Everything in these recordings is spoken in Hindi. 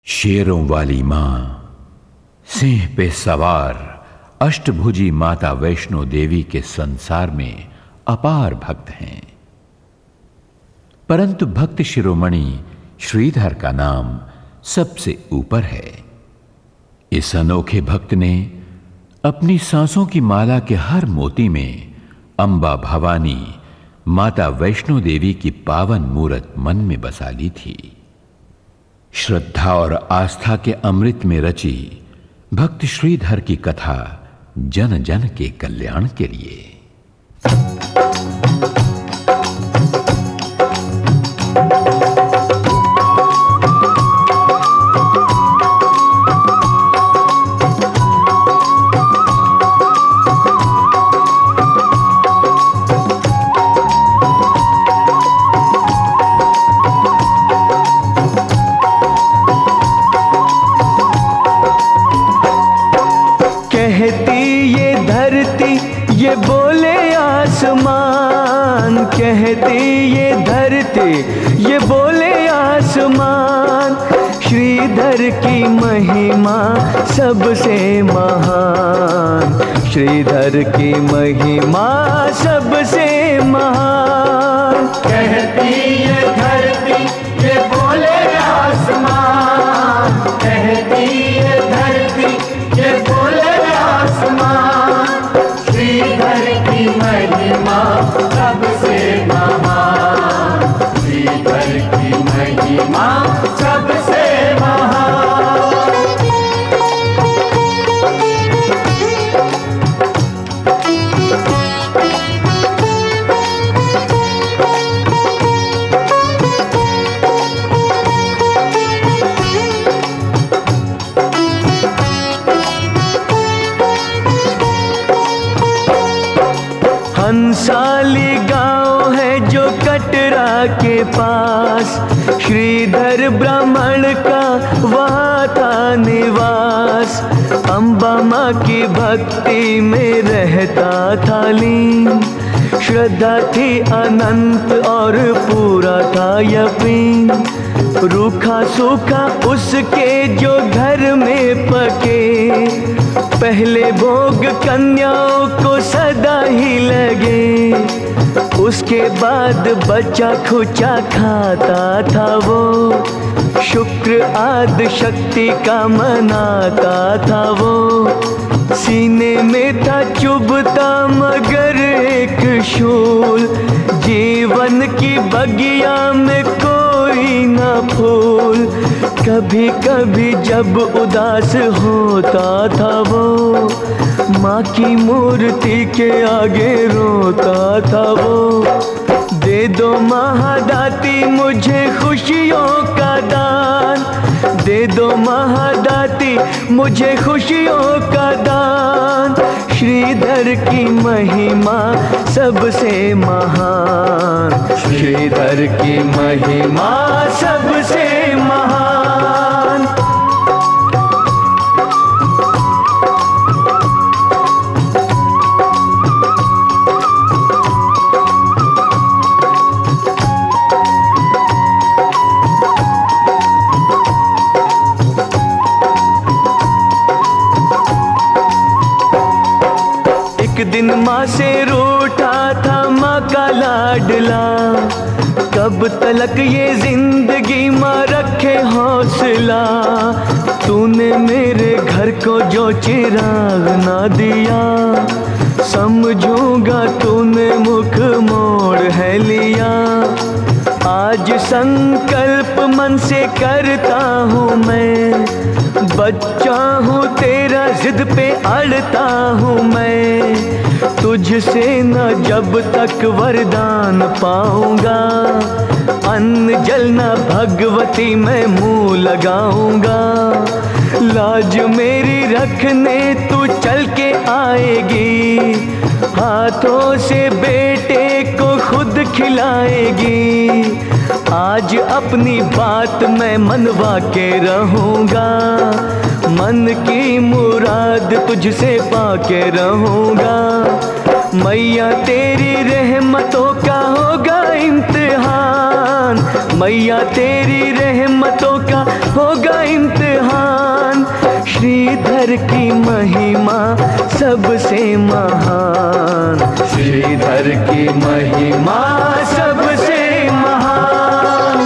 शेरों वाली मां, सिंह पे सवार अष्टभुजी माता वैष्णो देवी के संसार में अपार भक्त हैं, परंतु भक्त शिरोमणि श्रीधर का नाम सबसे ऊपर है। इस अनोखे भक्त ने अपनी सांसों की माला के हर मोती में अंबा भवानी माता वैष्णो देवी की पावन मूरत मन में बसा ली थी। श्रद्धा और आस्था के अमृत में रची भक्त श्रीधर की कथा जन जन के कल्याण के लिए। ये बोले आसमान, कहती ये धरती, ये बोले आसमान, श्रीधर की महिमा सबसे महान, श्रीधर की महिमा सबसे महान। कहती ये धरती, ये बोले आसमान, कहती ये धरती, ये बोले आसमान, श्रीधर की महिमा सबसे महान, श्रीधर की महिमा सबसे महान। हंसाली गांव है जो कटरा के पास, श्रीधर ब्राह्मण का वहाँ था निवास। अम्बा माँ की भक्ति में रहता था लीन, श्रद्धा थी अनंत और पूरा था यकीन। रूखा सूखा उसके जो घर में पके, पहले भोग कन्याओं को सदा ही लगे, उसके बाद बचा खुचा खाता था वो, शुक्र आदि शक्ति का मनाता था वो। सीने में था चुभता मगर एक शूल, जीवन की बगिया में कोई ना फूल। कभी कभी जब उदास होता था वो, माँ की मूर्ति के आगे रोता था वो। दे दो महादाती मुझे खुशियों का दान, दे दो महादाती मुझे खुशियों का दान, श्रीधर की महिमा सबसे महान, श्रीधर की महिमा सबसे महान। एक दिन माँ से रूठा था माँ का लाडला, कब तलक ये जिंदगी माँ रखे हौसला। तूने मेरे घर को जो चिराग ना दिया, समझूंगा तूने मुख मोड़ है लिया। आज संकल्प मन से करता हूँ मैं, बच्चा हूँ तेरा जिद पे अड़ता हूँ मैं। तुझसे न जब तक वरदान पाऊंगा, अन्न जल न भगवती मैं मुँह लगाऊंगा। लाज मेरी रखने तू चल के आएगी, हाथों से बेटे को खुद खिलाएगी। आज अपनी बात मैं मनवा के रहूँगा, मन की मुराद तुझसे पाके रहूँगा। मैया तेरी रहमतों का होगा इम्तिहान, मैया तेरी रहमतों का होगा इम्तिहान। श्रीधर की महिमा सबसे महान, श्रीधर की महिमा सबसे महान।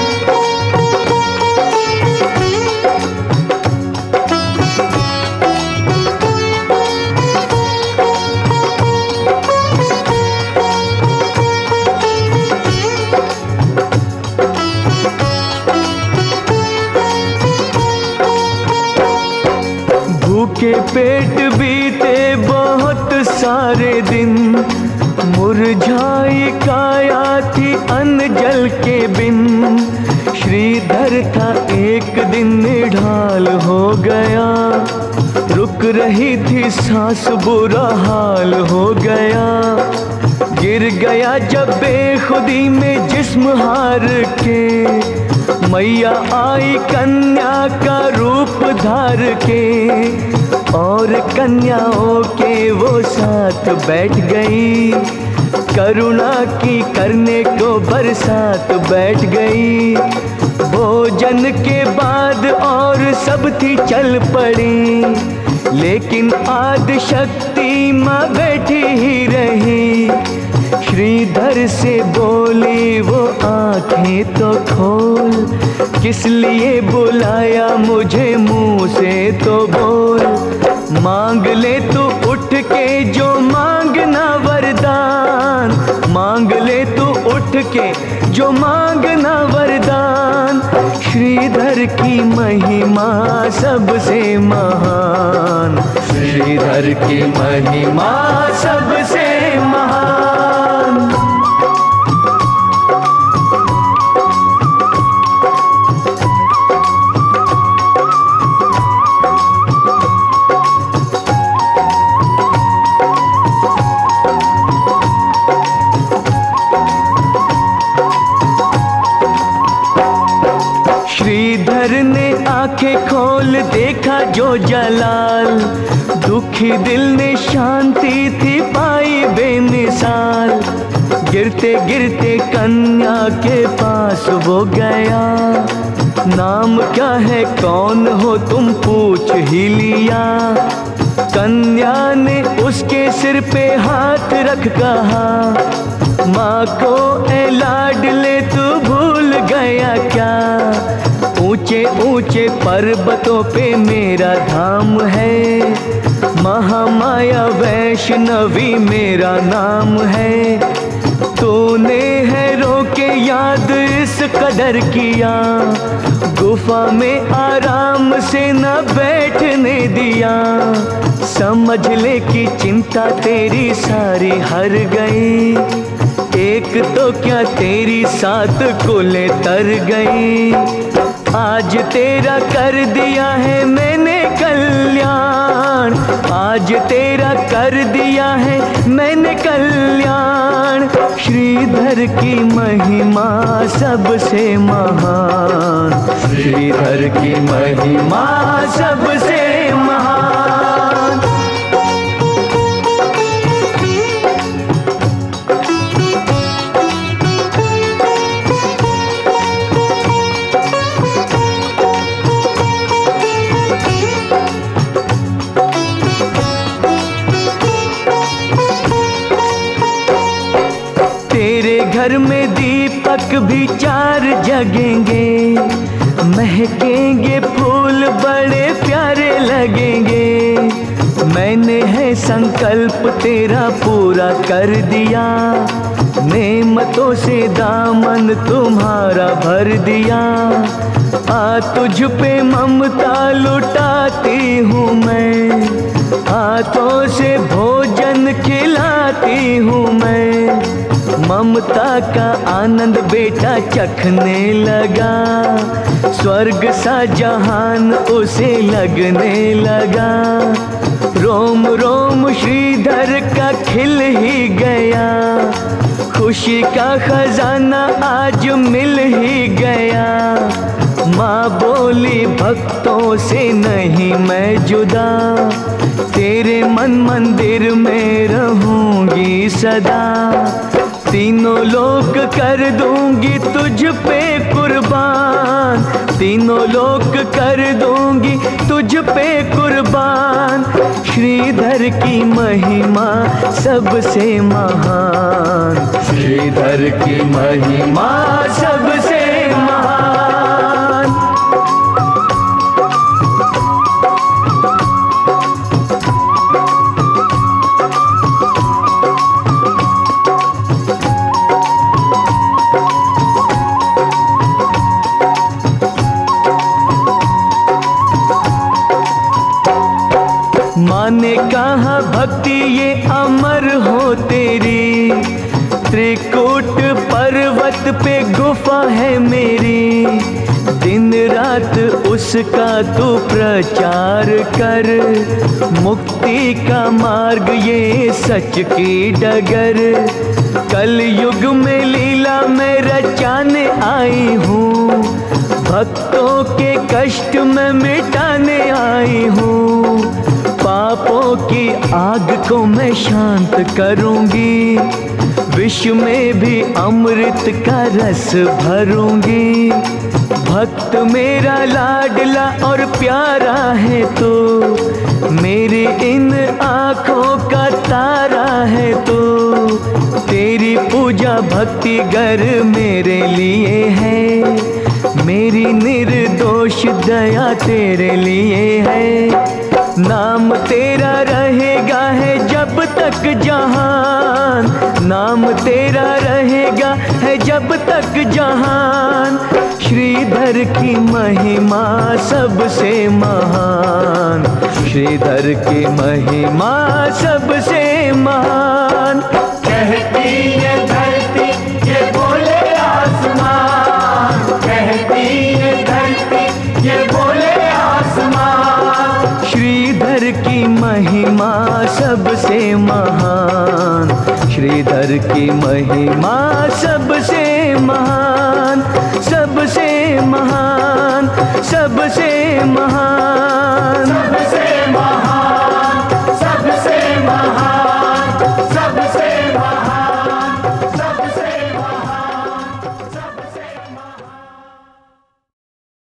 भूखे पेट बीते बहुत सारे दिन, मुरझाई काया थी अन्न जल के बिन। श्रीधर था एक दिन निढाल हो गया, रुक रही थी सांस बुरा हाल हो गया। गिर गया जब बेखुदी में जिस्म हार के, मैया आई कन्या का रूप धार के, और कन्याओं के वो साथ बैठ गई, करुणा की करने को बरसात बैठ गई। भोजन के बाद और सब थी चल पड़ी, लेकिन आदि शक्ति माँ बैठी ही रही। श्रीधर से बोली वो आंखें तो खोल, किस लिए बुलाया मुझे मुंह से तो बोल। मांग ले तू उठ के जो मांगना वरदान, मांग ले तू उठ के जो मांगना वरदान। श्रीधर की महिमा सबसे महान, श्रीधर की महिमा सबसे महान। श्रीधर ने आंखें खोल देखा जो जलाल, दुखी दिल ने शांति थी पाई बेमिसाल। गिरते गिरते कन्या के पास वो गया, नाम क्या है कौन हो तुम पूछ ही लिया। कन्या ने उसके सिर पे हाथ रख कहा, माँ को ए लाडले तू भूल गया क्या। ऊंचे ऊंचे पर्वतों पे मेरा धाम है, महामाया वैष्णवी मेरा नाम है। तूने है रोके याद इस कदर किया, गुफा में आराम से न बैठने दिया। समझ ले कि चिंता तेरी सारी हर गई, एक तो क्या तेरी 7 कुलें तर गई। आज तेरा कर दिया है मैंने कल्याण, आज तेरा कर दिया है मैंने कल्याण। श्रीधर की महिमा सबसे महान, श्रीधर की महिमा सबसे महान। घर में दीपक भी 4 जगेंगे, महकेंगे फूल बड़े प्यारे लगेंगे। मैंने है संकल्प तेरा पूरा कर दिया, नेमतों से दामन तुम्हारा भर दिया। आ तुझ पे ममता लुटाती हूँ मैं, हाथों से भोजन खिलाती हूँ मैं। ममता का आनंद बेटा चखने लगा, स्वर्ग सा जहान उसे लगने लगा। रोम रोम श्रीधर का खिल ही गया, खुशी का खजाना आज मिल ही गया। माँ बोली भक्तों से नहीं मैं जुदा, तेरे मन मंदिर में रहूंगी सदा। तीनों लोक कर दूंगी तुझ पे कुर्बान, तीनों लोक कर दूंगी तुझ पे कुर्बान। श्रीधर की महिमा सबसे महान, श्रीधर की महिमा सबसे महान। माँ ने कहा भक्ति ये अमर हो तेरी, त्रिकूट पर्वत पे गुफा है मेरी। दिन रात उसका तू प्रचार कर, मुक्ति का मार्ग ये सच की डगर। कल युग में लीला में रचाने आई हूँ, भक्तों के कष्ट में मिटाने आई हूँ। पापों की आग को मैं शांत करूंगी, विश्व में भी अमृत का रस भरूंगी। भक्त मेरा लाडला और प्यारा है तो, मेरी इन आँखों का तारा है तो। तेरी पूजा भक्ति गर मेरे लिए है, मेरी निर्दोष दया तेरे लिए है। नाम तेरा रहेगा है जब तक जहान, नाम तेरा रहेगा है जब तक जहान। श्रीधर की महिमा सबसे महान, श्रीधर की महिमा सबसे महान। कहती ये धरती ये बोले आसमान, कहती ये धरती ये बोले आसमान। श्रीधर की महिमा सबसे महान, श्रीधर की महिमा सबसे महान, सबसे महान, सबसे महान।